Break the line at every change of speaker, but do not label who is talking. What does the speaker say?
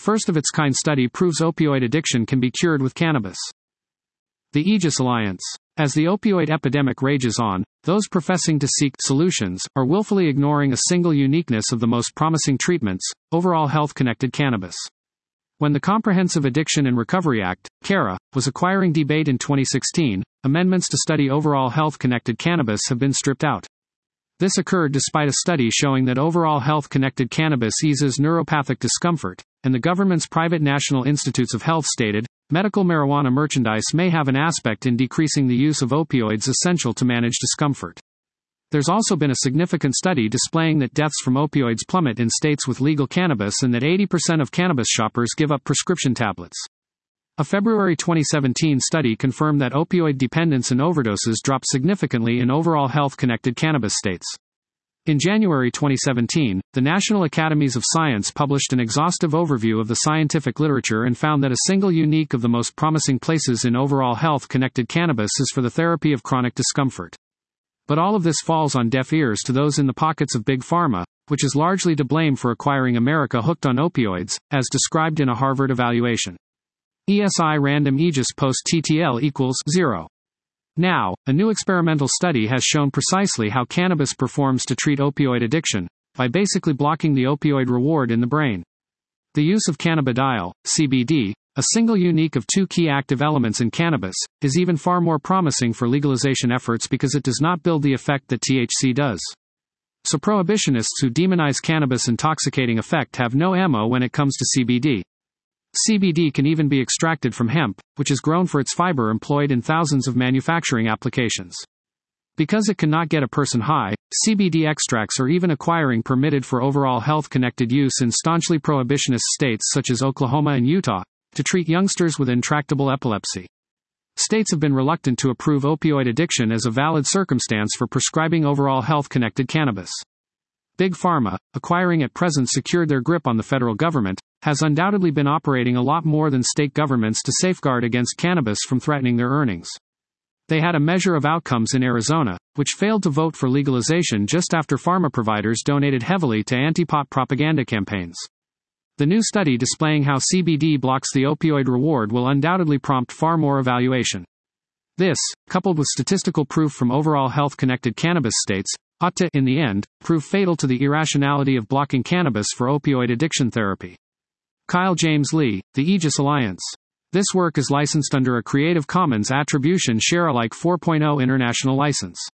first-of-its-kind study proves opioid addiction can be cured with cannabis. The Aegis Alliance. As the opioid epidemic rages on, those professing to seek solutions are willfully ignoring a single uniqueness of the most promising treatments: overall health-connected cannabis. When the Comprehensive Addiction and Recovery Act, CARA, was acquiring debate in 2016, amendments to study overall health-connected cannabis have been stripped out. This occurred despite a study showing that overall health-connected cannabis eases neuropathic discomfort, and the government's private National Institutes of Health stated, medical marijuana merchandise may have an aspect in decreasing the use of opioids essential to manage discomfort. There's also been a significant study displaying that deaths from opioids plummet in states with legal cannabis and that 80% of cannabis shoppers give up prescription tablets. A February 2017 study confirmed that opioid dependence and overdoses dropped significantly in overall health-connected cannabis states. In January 2017, the National Academies of Science published an exhaustive overview of the scientific literature and found that a single unique of the most promising places in overall health-connected cannabis is for the therapy of chronic discomfort. But all of this falls on deaf ears to those in the pockets of Big Pharma, which is largely to blame for acquiring America hooked on opioids, as described in a Harvard evaluation. ESI random Aegis post TTL equals 0. Now, a new experimental study has shown precisely how cannabis performs to treat opioid addiction, by basically blocking the opioid reward in the brain. The use of cannabidiol, CBD, a single unique of two key active elements in cannabis, is even far more promising for legalization efforts because it does not build the effect that THC does. So prohibitionists who demonize cannabis' intoxicating effect have no ammo when it comes to CBD. CBD can even be extracted from hemp, which is grown for its fiber employed in thousands of manufacturing applications. Because it cannot get a person high, CBD extracts are even acquiring permitted for overall health-connected use in staunchly prohibitionist states such as Oklahoma and Utah, to treat youngsters with intractable epilepsy. States have been reluctant to approve opioid addiction as a valid circumstance for prescribing overall health-connected cannabis. Big Pharma, acquiring at present secured their grip on the federal government, has undoubtedly been operating a lot more than state governments to safeguard against cannabis from threatening their earnings. They had a measure of outcomes in Arizona, which failed to vote for legalization just after pharma providers donated heavily to anti-pot propaganda campaigns. The new study displaying how CBD blocks the opioid reward will undoubtedly prompt far more evaluation. This, coupled with statistical proof from overall health-connected cannabis states, ought to, in the end, prove fatal to the irrationality of blocking cannabis for opioid addiction therapy. Kyle James Lee, The Aegis Alliance. This work is licensed under a Creative Commons Attribution Share Alike 4.0 international license.